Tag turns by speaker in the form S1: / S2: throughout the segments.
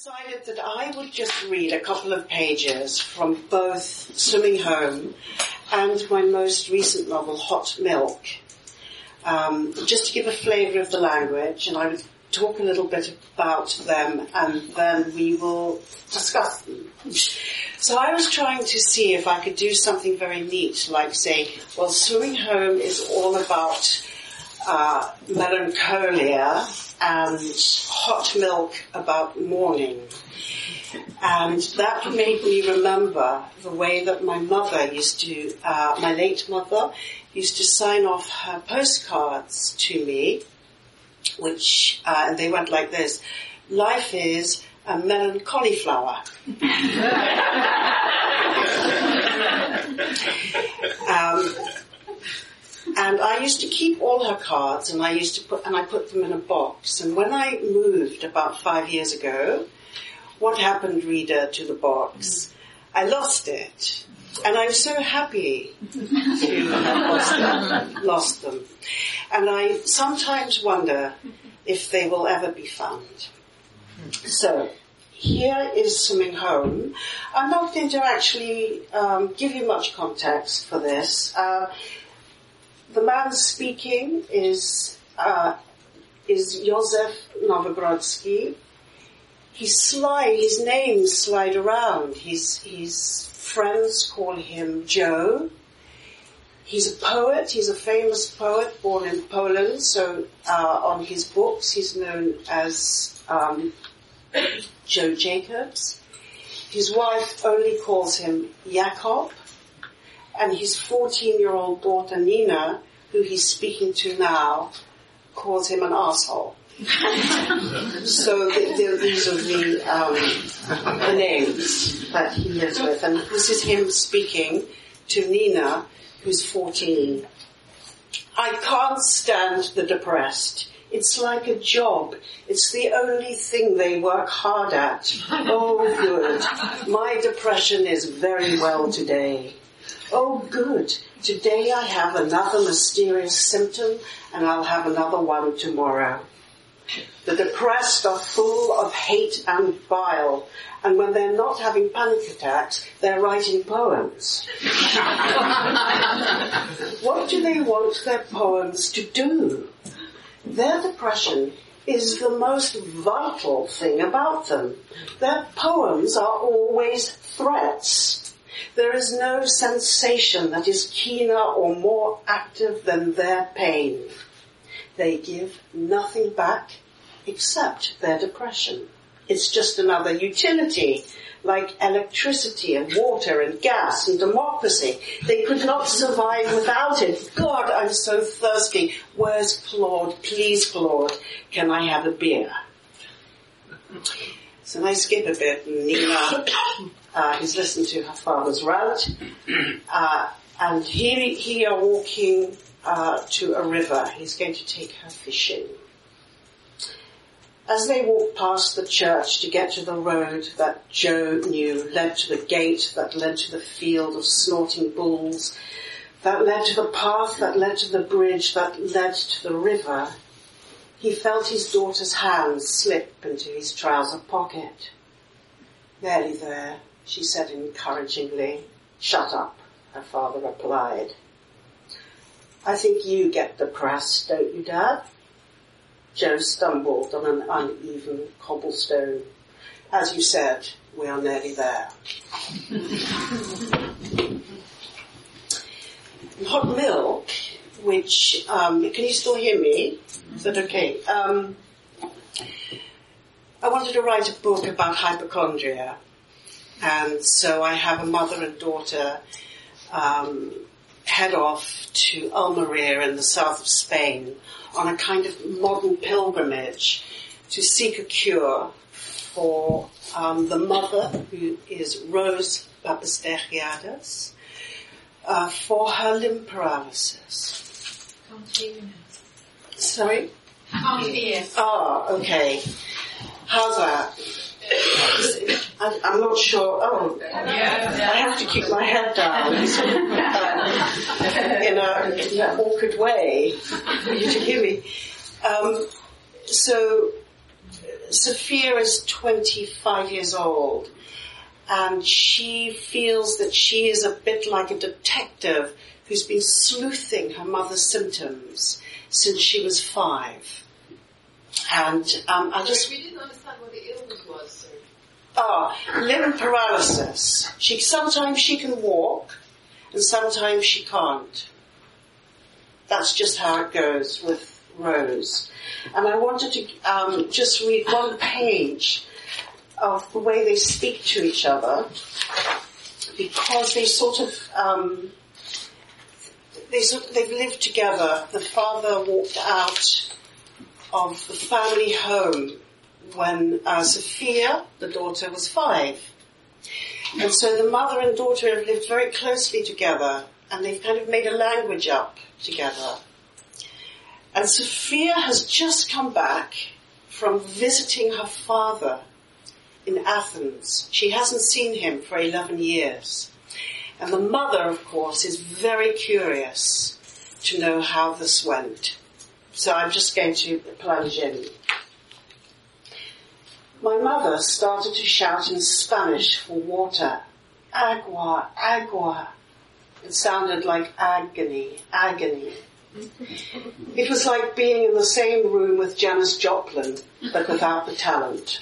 S1: decided that I would just read a couple of pages from both Swimming Home and my most recent novel, Hot Milk, just to give a flavour of the language, and I would talk a little bit about them and then we will discuss them. So I was trying to see if I could do something very neat, like say, well, Swimming Home is all about melancholia and Hot Milk about mourning. And that made me remember the way that my mother used to, my late mother, used to sign off her postcards to me, which, and they went like this: life is a melon cauliflower. And I used to keep all her cards, and I put them in a box. And when I moved about 5 years ago, what happened, reader, to the box? I lost it. And I'm so happy to have lost them. And I sometimes wonder if they will ever be found. So, here is Swimming Home. I'm not going to actually give you much context for this. The man speaking is Josef Novogrodsky. He's sly, his names slide around. His friends call him Joe. He's a poet, he's a famous poet born in Poland, so on his books he's known as Joe Jacobs. His wife only calls him Jakob, and his 14-year-old daughter Nina, who he's speaking to now, calls him an asshole. So these are the names that he lives with, and this is him speaking to Nina, who's 14. I can't stand the depressed. It's like a job. It's the only thing they work hard at. Oh, good. My depression is very well today. Oh, good. Today I have another mysterious symptom, and I'll have another one tomorrow. The depressed are full of hate and bile, and when they're not having panic attacks, they're writing poems. What do they want their poems to do? Their depression is the most vital thing about them. Their poems are always threats. There is no sensation that is keener or more active than their pain. They give nothing back except their depression. It's just another utility, like electricity and water and gas and democracy. They could not survive without it. God, I'm so thirsty. Where's Claude? Please, Claude, can I have a beer? So I skip a bit, and Nina is listening to her father's rant, and he are walking to a river. He's going to take her fishing. As they walk past the church to get to the road that Joe knew led to the gate, that led to the field of snorting bulls, that led to the path, that led to the bridge, that led to the river, he felt his daughter's hand slip into his trouser pocket. Nearly there, she said encouragingly. Shut up, her father replied. I think you get depressed, don't you, Dad? Joe stumbled on an uneven cobblestone. As you said, we are nearly there. Hot Milk, which, can you still hear me? Is that okay? I wanted to write a book about hypochondria. And so I have a mother and daughter head off to Almeria in the south of Spain on a kind of modern pilgrimage to seek a cure for the mother, who is Rose Papastergiades, for her limb paralysis.
S2: Can't hear you.
S1: Sorry?
S2: Can't hear.
S1: Oh, okay. How's that? I'm not sure. Oh, I have to keep my head down in an awkward way for you to hear me. So Sophia is 25 years old, and she feels that she is a bit like a detective who's been sleuthing her mother's symptoms since she was 5. And
S2: we didn't understand what the illness was, sir.
S1: Limb paralysis. Sometimes she can walk, and sometimes she can't. That's just how it goes with Rose. And I wanted to just read one page of the way they speak to each other, because they they've lived together. The father walked out of the family home when Sophia, the daughter, was 5. And so the mother and daughter have lived very closely together, and they've kind of made a language up together. And Sophia has just come back from visiting her father in Athens. She hasn't seen him for 11 years. And the mother, of course, is very curious to know how this went. So I'm just going to plunge in. My mother started to shout in Spanish for water. Agua, agua. It sounded like agony, agony. It was like being in the same room with Janis Joplin, but without the talent.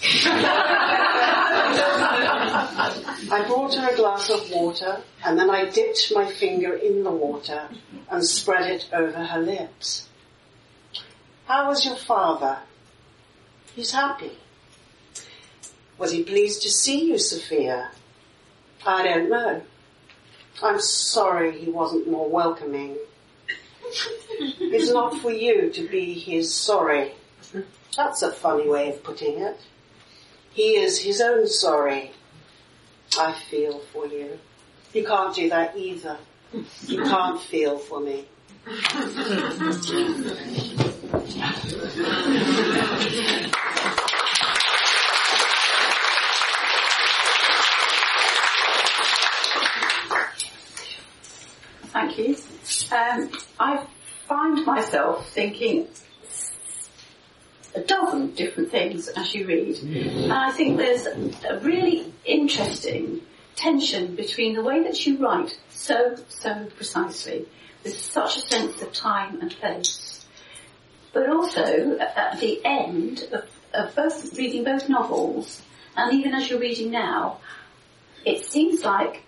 S1: I brought her a glass of water, and then I dipped my finger in the water and spread it over her lips. How was your father? He's happy. Was he pleased to see you, Sophia? I don't know. I'm sorry he wasn't more welcoming. It's not for you to be his sorry. That's a funny way of putting it. He is his own sorry. I feel for you. You can't do that either. You can't feel for me.
S3: Thank you. I find myself thinking a dozen different things as you read. And I think there's a really interesting tension between the way that you write so precisely, with such a sense of time and place, but also at the end of both reading both novels, and even as you're reading now, it seems like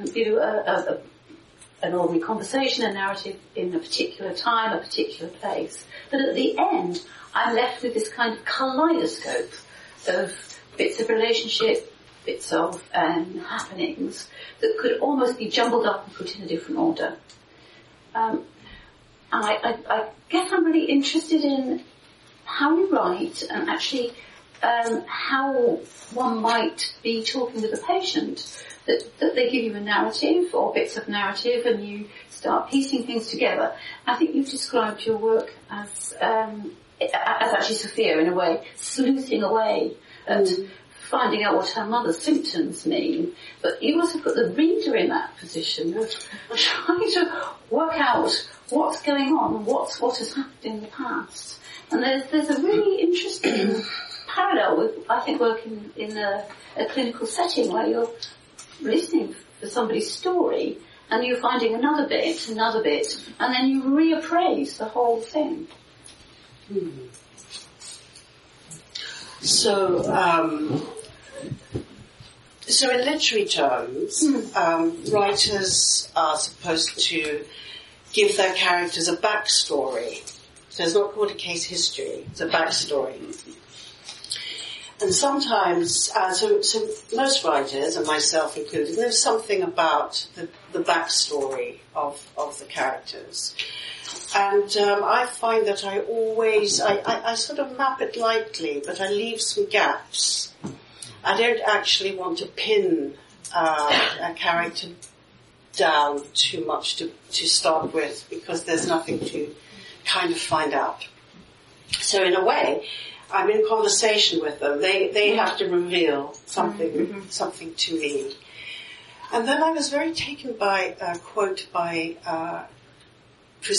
S3: an ordinary conversation, a narrative in a particular time, a particular place. But at the end, I'm left with this kind of kaleidoscope of bits of relationship, bits of happenings that could almost be jumbled up and put in a different order. And I guess I'm really interested in how you write and actually how one might be talking with a patient. That they give you a narrative or bits of narrative and you start piecing things together. I think you've described your work as actually Sophia in a way, sleuthing away and finding out what her mother's symptoms mean. But you also put the reader in that position of trying to work out what's going on and what has happened in the past. And there's a really interesting parallel with, I think, working in a clinical setting where you're listening for somebody's story and you're finding another bit, and then you reappraise the whole thing.
S1: So in literary terms, writers are supposed to give their characters a backstory. So it's not called a case history, it's a backstory. And sometimes, so most writers, and myself included, know something about the backstory of the characters. And I find that I always, I sort of map it lightly, but I leave some gaps. I don't actually want to pin a character down too much to start with, because there's nothing to kind of find out. So in a way, I'm in conversation with them. They have to reveal something to me. And then I was very taken by a quote by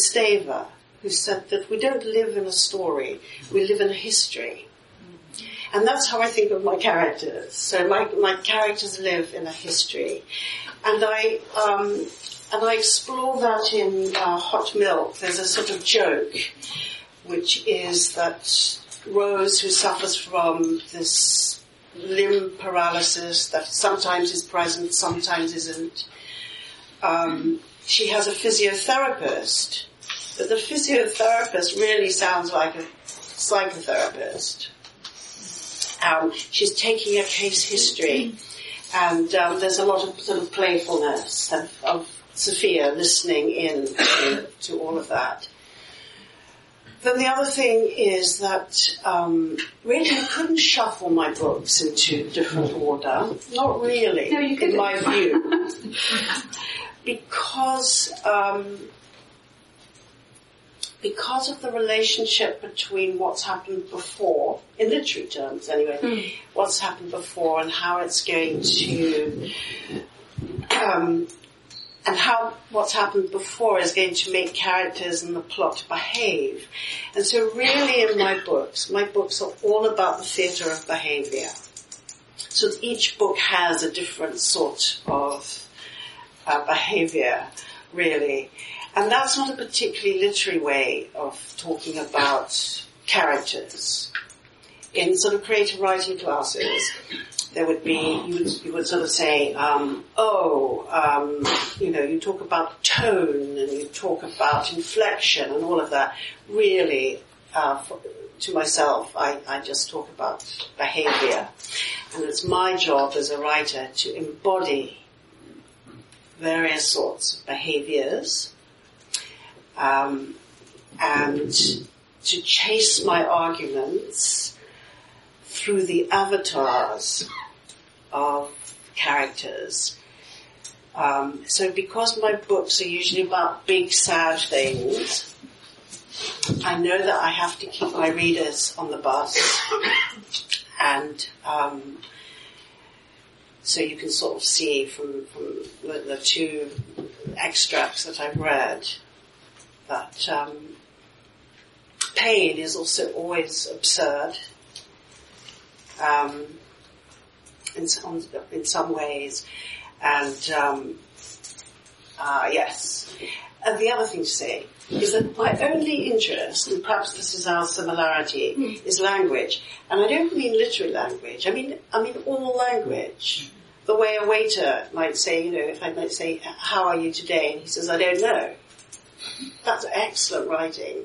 S1: Kristeva, who said that we don't live in a story, we live in a history. And that's how I think of my characters. So my characters live in a history. And I explore that in Hot Milk. There's a sort of joke, which is that Rose, who suffers from this limb paralysis that sometimes is present, sometimes isn't, she has a physiotherapist, but the physiotherapist really sounds like a psychotherapist. She's taking a case history, and there's a lot of sort of playfulness of Sophia listening in to all of that. Then the other thing is that really I couldn't shuffle my books into different order. Not really,
S3: no, you couldn't.
S1: In my view. Because of the relationship between what's happened before, in literary terms anyway, what's happened before and how it's going to, and how what's happened before is going to make characters and the plot behave. And so really in my books are all about the theatre of behaviour. So each book has a different sort of behaviour, really. And that's not a particularly literary way of talking about characters. In sort of creative writing classes, there would be, you would sort of say, you talk about tone and you talk about inflection and all of that. Really, to myself, I just talk about behaviour. And it's my job as a writer to embody various sorts of behaviours, and to chase my arguments through the avatars of characters. So because my books are usually about big, sad things, I know that I have to keep my readers on the bus. And so you can sort of see from the two extracts that I've read that pain is also always absurd. In some ways, and yes. And the other thing to say is that my only interest, and perhaps this is our similarity, is language. And I don't mean literary language. I mean all language. The way a waiter might say, if I might say, "How are you today?" and he says, "I don't know." That's excellent writing.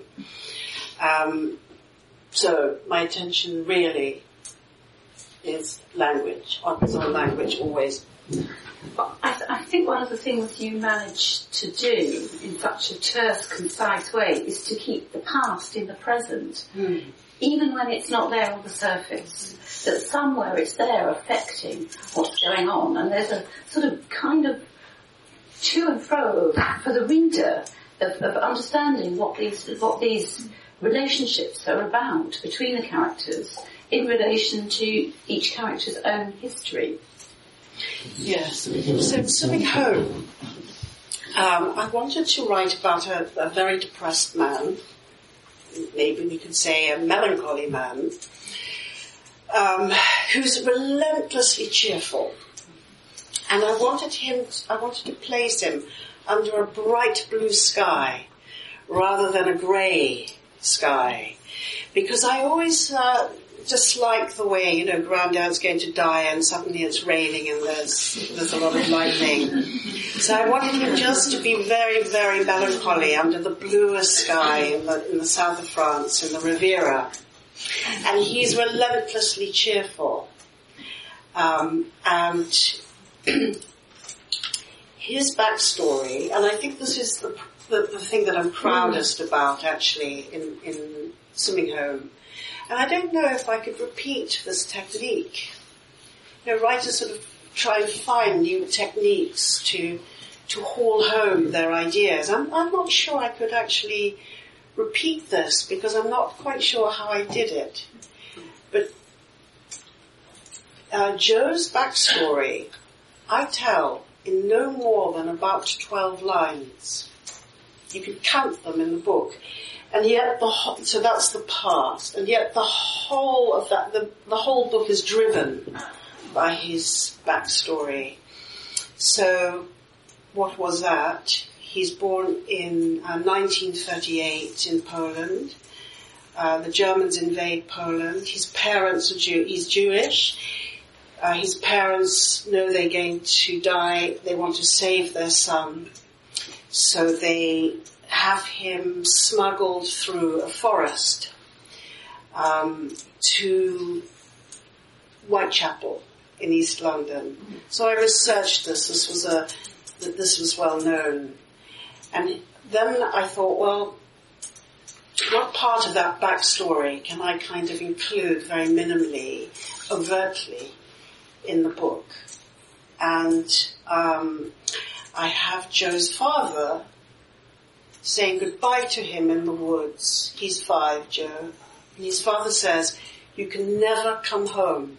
S1: So my attention really is language, on language always.
S3: Well, I think one of the things you manage to do in such a terse, concise way is to keep the past in the present, even when it's not there on the surface. That somewhere it's there affecting what's going on, and there's a sort of kind of to and fro for the reader of understanding what these relationships are about between the characters in relation to each character's own history.
S1: Yes. So Swimming Home, I wanted to write about a very depressed man, maybe we could say a melancholy man, who's relentlessly cheerful. And I wanted to place him under a bright blue sky rather than a grey sky. Because I always dislike the way, Grandad's going to die and suddenly it's raining and there's a lot of lightning. So I wanted him just to be very, very melancholy under the bluest sky in the south of France, in the Riviera. And he's relentlessly cheerful. And his backstory, and I think this is the thing that I'm proudest about actually in Swimming Home. And I don't know if I could repeat this technique. Writers sort of try and find new techniques to haul home their ideas. I'm not sure I could actually repeat this because I'm not quite sure how I did it. But Joe's backstory, I tell in no more than about 12 lines. You can count them in the book. And yet so that's the past, and yet the whole of that, the whole book is driven by his backstory. So, what was that? He's born in 1938 in Poland. The Germans invade Poland. His parents are he's Jewish. His parents know they're going to die. They want to save their son. So they have him smuggled through a forest to Whitechapel in East London. So I researched this. This was well known. And then I thought, well, what part of that backstory can I kind of include very minimally, overtly, in the book? And I have Joe's father saying goodbye to him in the woods. He's 5, Joe. And his father says, "You can never come home."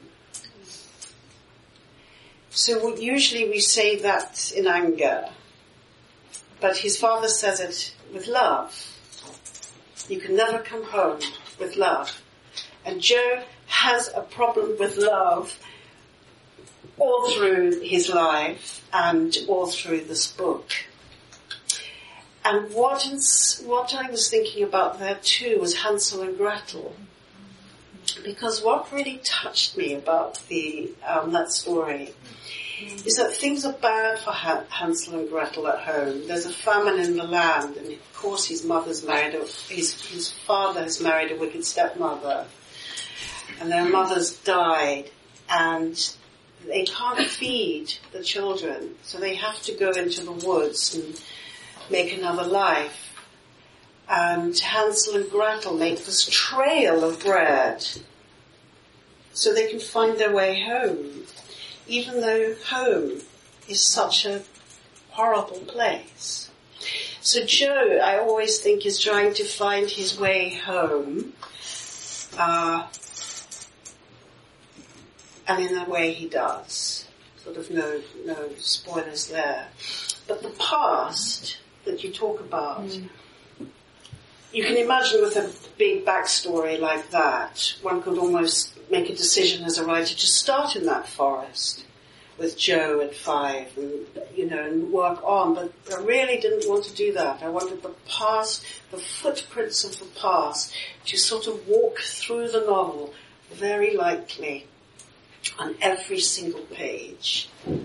S1: So usually we say that in anger, but his father says it with love. You can never come home with love. And Joe has a problem with love all through his life and all through this book. And what I was thinking about there too was Hansel and Gretel. Because what really touched me about that story is that things are bad for Hansel and Gretel at home. There's a famine in the land, and of course his father has married a wicked stepmother, and their mothers died, and they can't feed the children, so they have to go into the woods and make another life. And Hansel and Gretel make this trail of bread so they can find their way home, even though home is such a horrible place. So Joe, I always think, is trying to find his way home, and in a way he does. Sort of no spoilers there. But the past that you talk about, you can imagine with a big backstory like that, one could almost make a decision as a writer to start in that forest with Joe at 5 and work on, but I really didn't want to do that. I wanted the past, the footprints of the past, to sort of walk through the novel very lightly on every single page.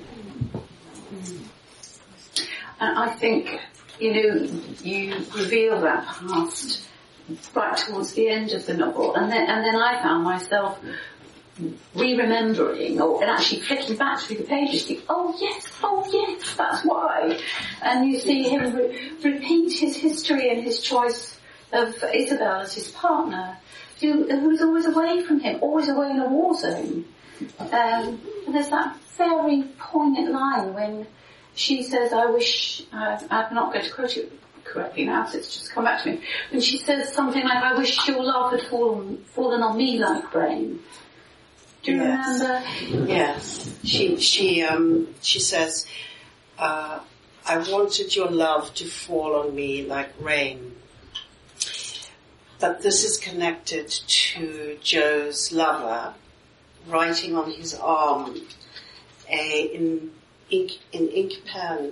S3: And I think, you reveal that past right towards the end of the novel, and then I found myself re-remembering and actually flicking back through the pages, think, oh yes, that's why. And you see him repeat his history and his choice of Isabel as his partner, who is always away from him, always away in a war zone. And there's that very poignant line when she says, I wish, I'm not going to quote it correctly now, so it's just come back to me. When she says something like, I wish your love had fallen on me like rain. Do you remember?
S1: Yes. She says, I wanted your love to fall on me like rain. But this is connected to Joe's lover writing on his arm in ink pen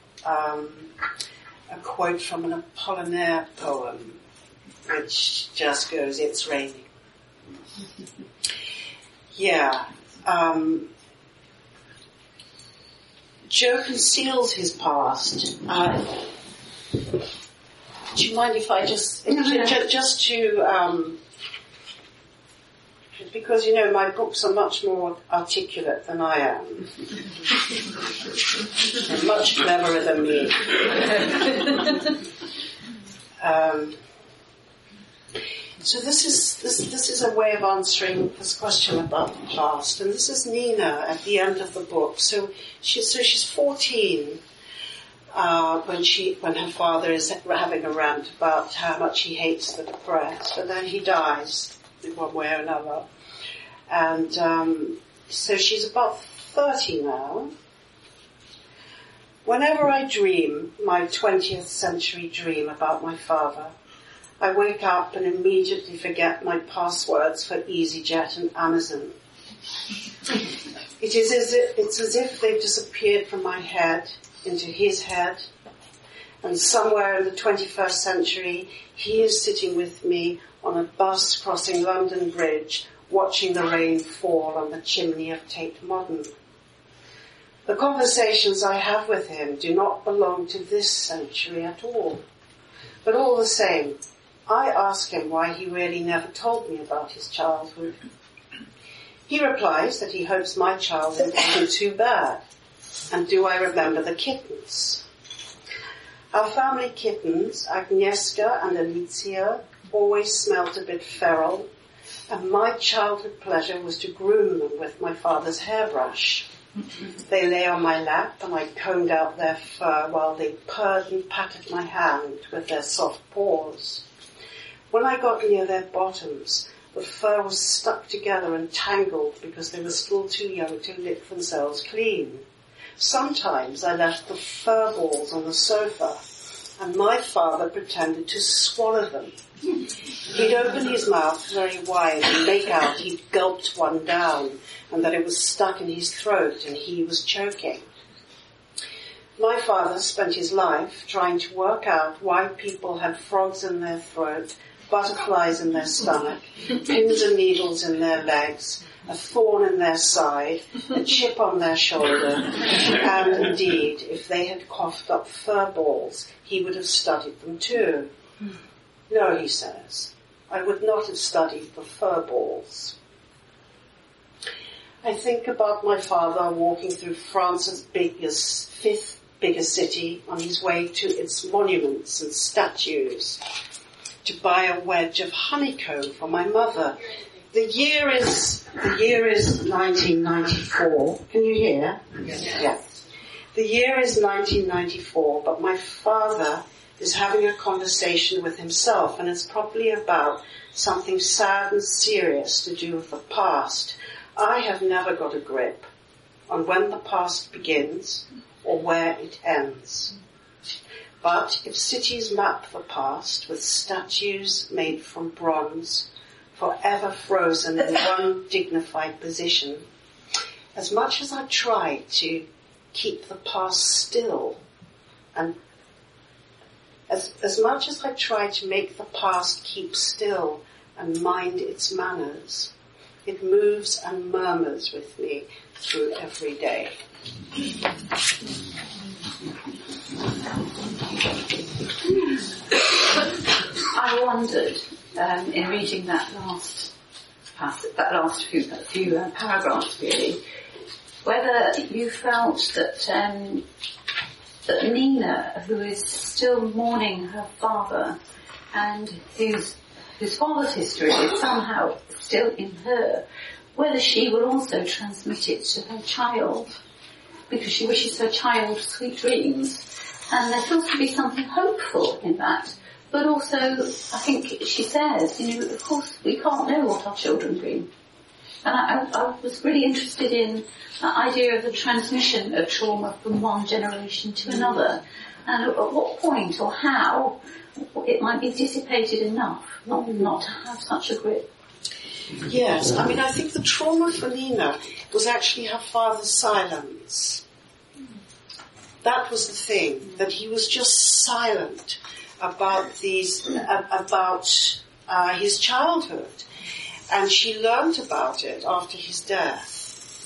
S1: a quote from an Apollinaire poem, which just goes, "It's raining." Yeah. Joe conceals his past. Do you mind if I just to because my books are much more articulate than I am. They're much cleverer than me. So this is a way of answering this question about the past, and this is Nina at the end of the book. So she's 14 when her father is having a rant about how much he hates the depressed, and then he dies in one way or another. And so she's about 30 now. Whenever I dream my 20th century dream about my father, I wake up and immediately forget my passwords for EasyJet and Amazon. It's as if they've disappeared from my head into his head, and somewhere in the 21st century, he is sitting with me on a bus crossing London Bridge, watching the rain fall on the chimney of Tate Modern. The conversations I have with him do not belong to this century at all. But all the same, I ask him why he really never told me about his childhood. He replies that he hopes my childhood wasn't too bad. And do I remember the kittens? Our family kittens, Agnieszka and Alicia, always smelt a bit feral, and my childhood pleasure was to groom them with my father's hairbrush. They lay on my lap and I combed out their fur while they purred and patted my hand with their soft paws. When I got near their bottoms, the fur was stuck together and tangled because they were still too young to lick themselves clean. Sometimes I left the fur balls on the sofa, and my father pretended to swallow them. He'd open his mouth very wide and make out he'd gulped one down, and that it was stuck in his throat and he was choking. My father spent his life trying to work out why people had frogs in their throat, butterflies in their stomach, pins and needles in their legs, a thorn in their side, a chip on their shoulder, and indeed, if they had coughed up fur balls, he would have studied them too. No, he says, I would not have studied the fur balls. I think about my father walking through France's fifth biggest city on his way to its monuments and statues to buy a wedge of honeycomb for my mother. The year is 1994. Can you hear?
S2: Yes.
S1: Yeah. The year is 1994, but my father is having a conversation with himself, and it's probably about something sad and serious to do with the past. I have never got a grip on when the past begins or where it ends. But if cities map the past with statues made from bronze, forever frozen in one dignified position, as much as I try to keep the past still, and as much as I try to make the past keep still and mind its manners, it moves and murmurs with me through every day.
S3: I wondered, in reading that last few paragraphs really, whether you felt that that Nina, who is still mourning her father and whose father's history is somehow still in her, whether she will also transmit it to her child, because she wishes her child sweet dreams. And there feels to be something hopeful in that. But also, I think she says, of course we can't know what our children dream. And I was really interested in the idea of the transmission of trauma from one generation to another, and at what point or how it might be dissipated enough not to have such a grip.
S1: Yes, I mean, I think the trauma for Nina was actually her father's silence. That was the thing, that he was just silent about his childhood. And she learned about it after his death.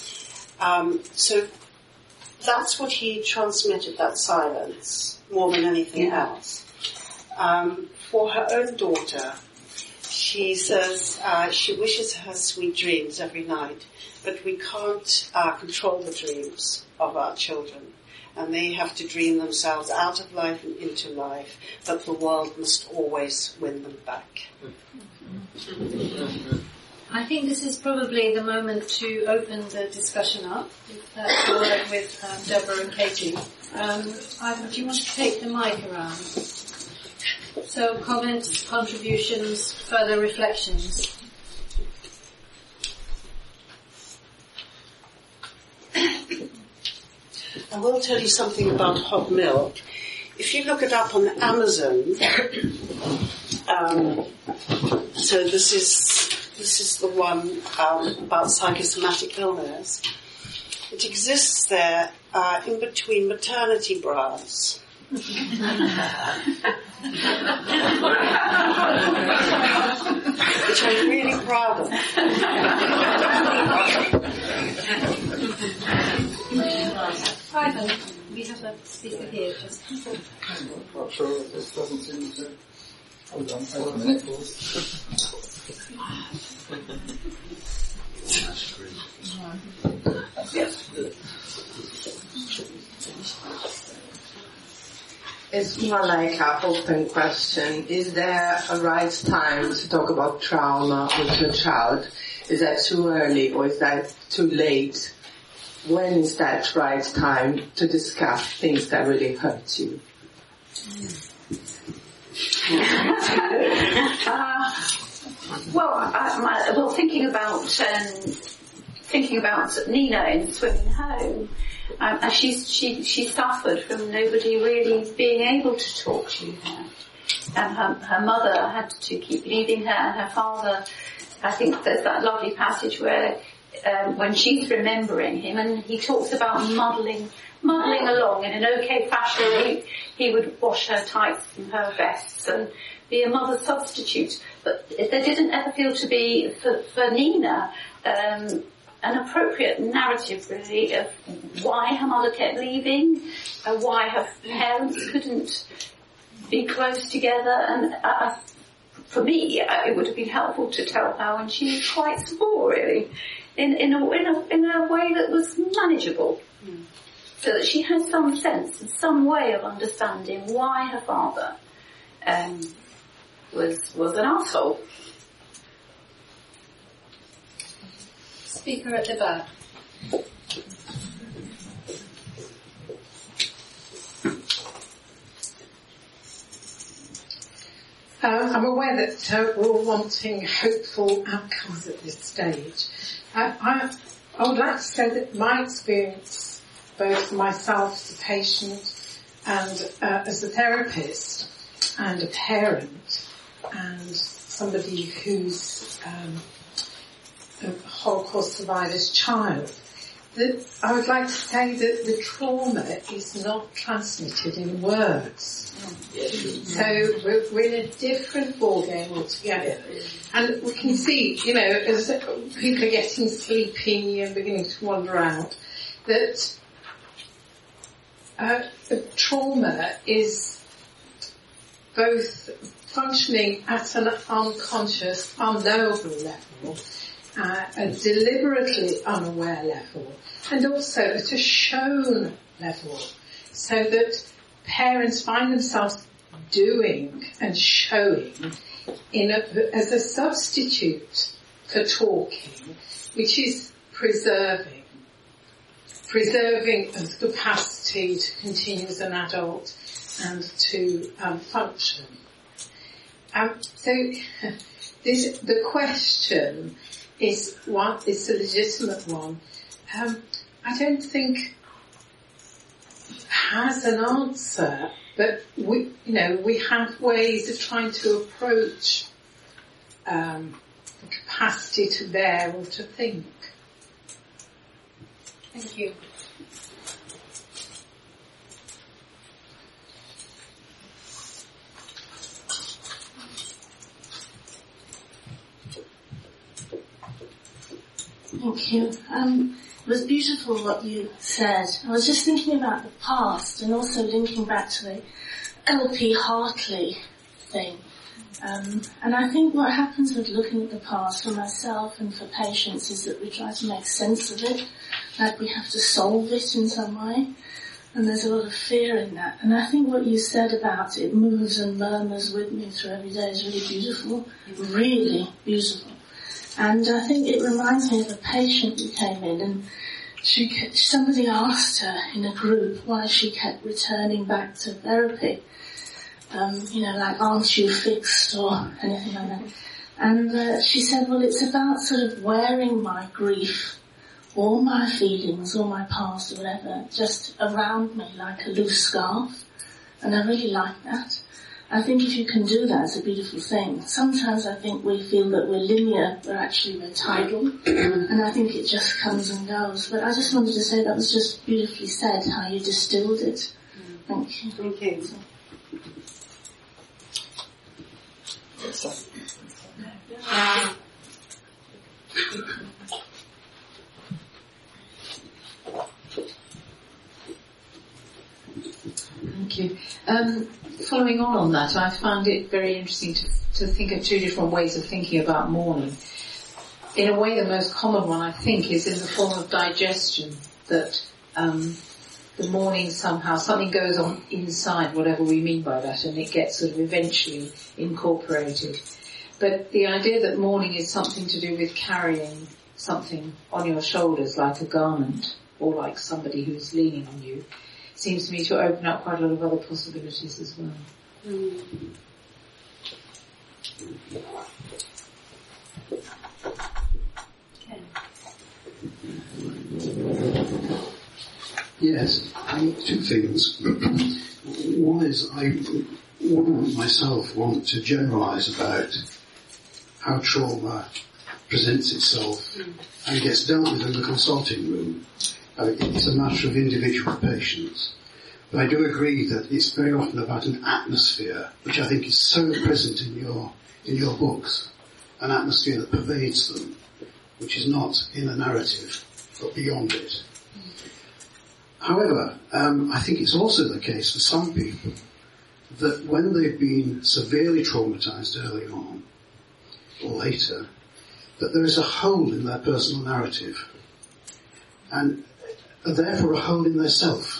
S1: So that's what he transmitted, that silence, more than anything else. For her own daughter, she says she wishes her sweet dreams every night, but we can't control the dreams of our children. And they have to dream themselves out of life and into life, but the world must always win them back.
S4: I think this is probably the moment to open the discussion up, if that's all right with Deborah and Katie. Do you want to take the mic around? So comments, contributions, further reflections.
S1: I will tell you something about hot milk. If you look it up on Amazon, So this is the one about psychosomatic illness. It exists there in between maternity bras. Which I'm really proud of.
S4: Ivan, we have a speaker here. Just.
S5: I'm not sure if this doesn't seem to. Hold on, wait a minute, please.
S1: Yes.
S6: It's more like an open question. Is there a right time to talk about trauma with your child? Is that too early or is that too late? When is that right time to discuss things that really hurt you?
S3: Well, thinking about Nina in Swimming Home, she suffered from nobody really being able to talk to her, and her mother had to keep leaving her, and her father. I think there's that lovely passage where when she's remembering him, and he talks about muddling along in an okay fashion. He would wash her tights and her vests and be a mother substitute. But there didn't ever feel to be, for Nina, an appropriate narrative really of why her mother kept leaving, why her parents couldn't be close together. And for me, it would have been helpful to tell her when she was quite small, really, in a way that was manageable. So that she had some sense and some way of understanding why her father was an arsehole.
S4: Speaker at the back.
S7: I'm aware that we're all wanting hopeful outcomes at this stage. I would like to say that my experience, both myself as a patient and as a therapist and a parent and somebody who's a Holocaust survivor's child, that I would like to say that the trauma is not transmitted in words. So we're in a different ballgame altogether. And we can see, as people are getting sleepy and beginning to wander out, that trauma is both functioning at an unconscious, unknowable level, a deliberately unaware level, and also at a shown level, so that parents find themselves doing and showing as a substitute for talking, which is preserving of the capacity to continue as an adult and to function. So the question is a legitimate one. I don't think has an answer, but we have ways of trying to approach the capacity to bear or to think.
S4: Thank you.
S8: Thank you. It was beautiful what you said. I was just thinking about the past and also linking back to the LP Hartley thing. And I think what happens with looking at the past for myself and for patients is that we try to make sense of it, like we have to solve it in some way. And there's a lot of fear in that. And I think what you said about it moves and murmurs with me through every day is really beautiful, really beautiful. And I think it reminds me of a patient who came in and somebody asked her in a group why she kept returning back to therapy. Like, aren't you fixed or anything like that. And she said, well, it's about sort of wearing my grief, all my feelings, all my past or whatever, just around me like a loose scarf. And I really like that. I think if you can do that, it's a beautiful thing. Sometimes I think we feel that we're linear, but actually we're tidal, and I think it just comes and goes. But I just wanted to say that was just beautifully said, how you distilled it. Thank you.
S1: Thank you.
S9: Thank you. Following on that, I found it very interesting to think of two different ways of thinking about mourning. In a way, the most common one, I think, is in the form of digestion, that the mourning somehow, something goes on inside, whatever we mean by that, and it gets sort of eventually incorporated. But the idea that mourning is something to do with carrying something on your shoulders, like a garment, or like somebody who's leaning on you, seems to me to open up quite a lot of other possibilities as well.
S4: Okay.
S10: Yes, two things. One is I wouldn't myself want to generalise about how trauma presents itself and gets dealt with in the consulting room. It's a matter of individual patients. But I do agree that it's very often about an atmosphere, which I think is so present in your books, an atmosphere that pervades them, which is not in the narrative, but beyond it. However, I think it's also the case for some people that when they've been severely traumatized early on, or later, that there is a hole in their personal narrative, and therefore a hole in their self.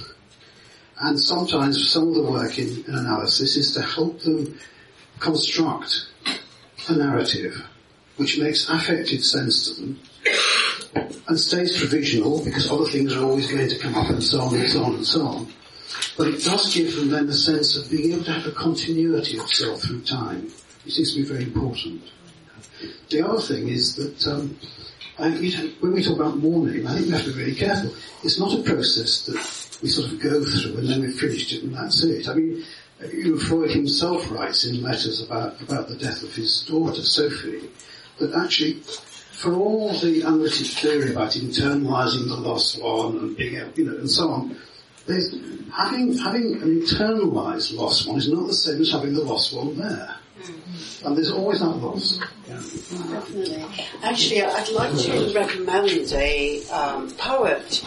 S10: And sometimes some of the work in analysis is to help them construct a narrative which makes affected sense to them and stays provisional, because other things are always going to come up, and so on and so on and so on. But it does give them then the sense of being able to have a continuity of self through time. It seems to be very important. The other thing is that when we talk about mourning, I think we have to be really careful. It's not a process that we sort of go through and then we've finished it and that's it. I mean, Freud himself writes in letters about the death of his daughter, Sophie, that actually, for all the analytic theory about internalising the lost one and being able, and so on, having an internalised lost one is not the same as having the lost one there. And there's always that loss. Yeah.
S1: Definitely. Actually, I'd like to recommend a poet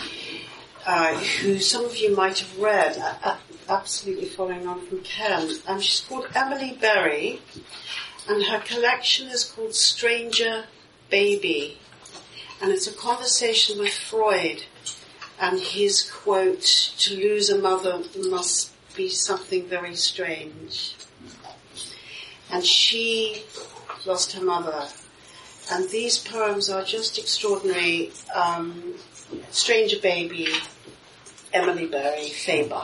S1: who some of you might have read, absolutely following on from Ken. She's called Emily Berry, and her collection is called Stranger Baby. And it's a conversation with Freud, and his quote, "To lose a mother must be something very strange." And she lost her mother. And these poems are just extraordinary. Stranger Baby, Emily Berry, Faber.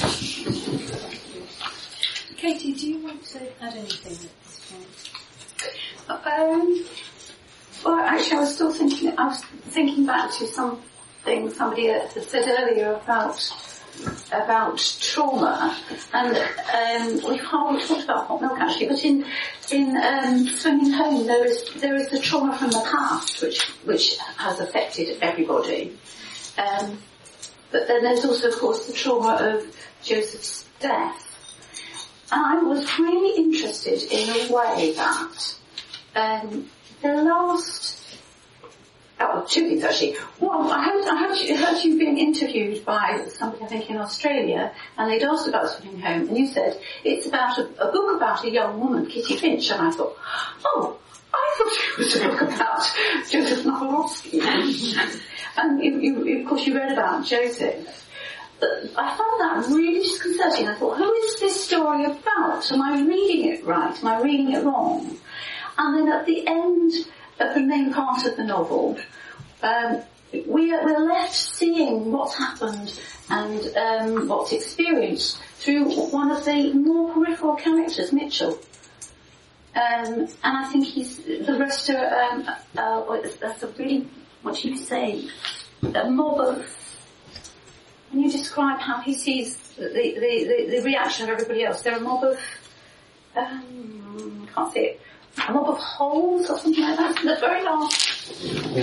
S4: Katie, do you want to add anything at this point?
S3: Well, actually, I was thinking back to something somebody had said earlier about trauma, and we've hardly talked about hot milk actually, but in Swinging Home there is the trauma from the past which has affected everybody, but then there's also of course the trauma of Joseph's death, and I was really interested in a way that the last. Oh, two things actually. One, I heard you being interviewed by somebody, I think in Australia, and they'd asked about Swinging Home, and you said it's about a book about a young woman, Kitty Finch, and I thought, oh, I thought it was a book about Joseph Navalowski. And you, of course, you read about Joseph. But I found that really disconcerting. I thought, who is this story about? Am I reading it right? Am I reading it wrong? And then at the end of the main part of the novel, we're left seeing what's happened and what's experienced through one of the more peripheral characters, Mitchell. And I think the rest are, that's a really, what do you say, a mob of, when you describe how he sees the reaction of everybody else, they're a mob of can't see it. A mob of holes or something like that. The very last.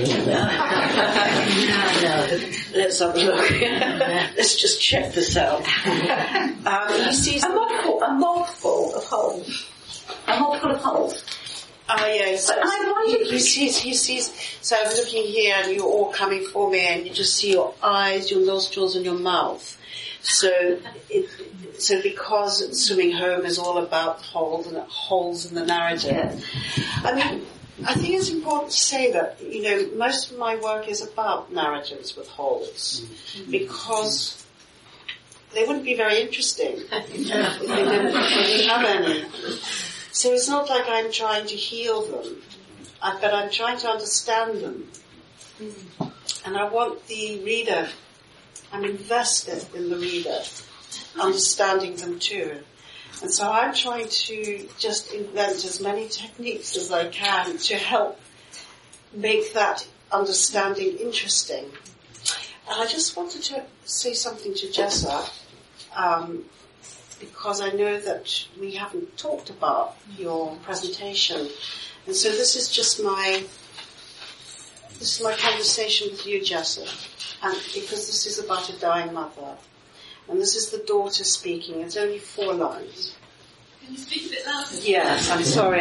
S1: No. Let's have a look. Let's just check this out. He sees
S3: a mob full of holes. A mob full of holes.
S1: Yes.
S3: But
S1: he sees, so I'm looking here and you're all coming for me and you just see your eyes, your nostrils and your mouth. So because Swimming Home is all about holes in the narrative. I mean, I think it's important to say that, most of my work is about narratives with holes because they wouldn't be very interesting if they didn't have any. So it's not like I'm trying to heal them, but I'm trying to understand them. And I want the reader, I'm invested in the reader, understanding them too. And so I'm trying to just invent as many techniques as I can to help make that understanding interesting. And I just wanted to say something to Jessa, because I know that we haven't talked about your presentation. And so this is just my conversation with you, Jessa, and because this is about a dying mother. And this is the daughter speaking. It's only 4 lines.
S2: Can you speak a bit louder?
S1: Yes, I'm sorry.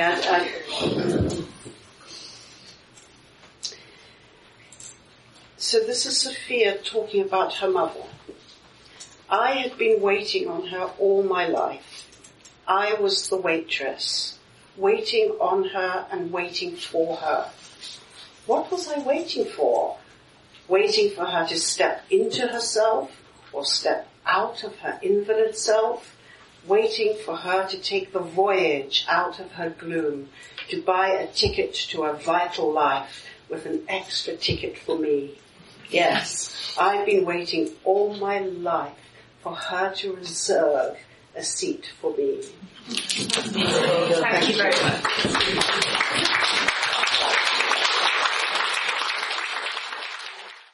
S1: So this is Sophia talking about her mother. I had been waiting on her all my life. I was the waitress, waiting on her and waiting for her. What was I waiting for? Waiting for her to step into herself or step out of her invalid self, waiting for her to take the voyage out of her gloom, to buy a ticket to a vital life with an extra ticket for me. Yes, I've been waiting all my life for her to reserve a seat for me.
S3: Thank you very much.